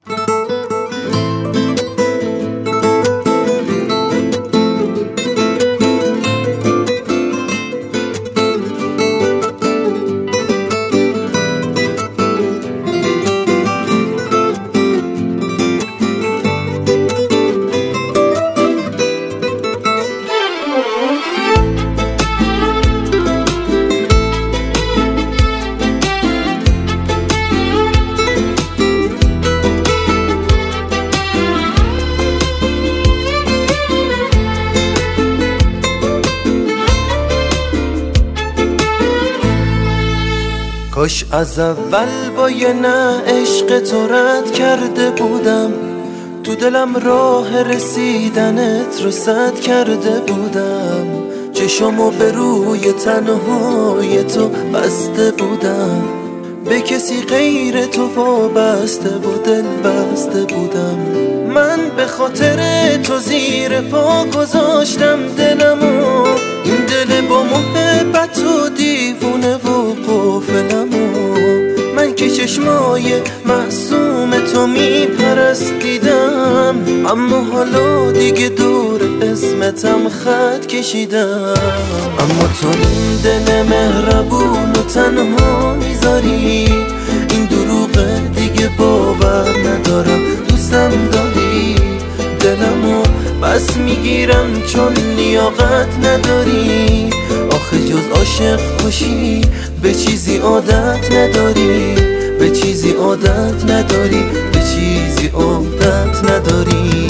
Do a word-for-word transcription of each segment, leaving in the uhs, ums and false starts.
کاش از اول با یه نه عشق تو رد کرده بودم، تو دلم راه رسیدنت رو سد کرده بودم، چشمو به روی تنهای تو بسته بودم، به کسی غیر تو وابسته و دل بسته بودم. من به خاطر تو زیر پا گذاشتم دلمو، این دل با محبت و دیوونه و قافلمو. من که چشمای معصوم تو میپرستیدم، اما حالا دیگه دور اسمتم خط کشیدم. اما تو این دل مهربون و تنها میذاری، این دروغه دیگه باور ندارم، دوستم داری دلمو بس میگیرم چون لیاقت نداری. آخه جز عاشق باشی به چیزی عادت نداری، به چیزی عادت نداری، به چیزی عادت نداری.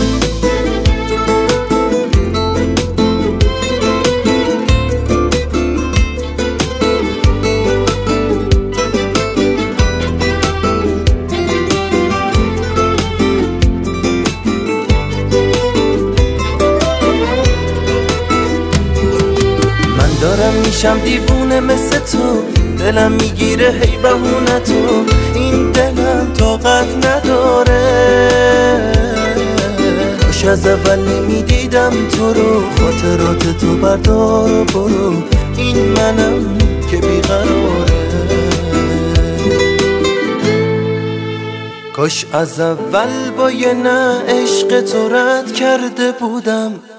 دارم میشم دیوونه مثل تو، دلم میگیره هی بهونه تو، این دلم طاقت نداره. کاش از اول نمیدیدم تو رو، خاطرات تو بردار و برو، این منم که بیقراره. کاش از اول با یه نه عشق تو رد کرده بودم،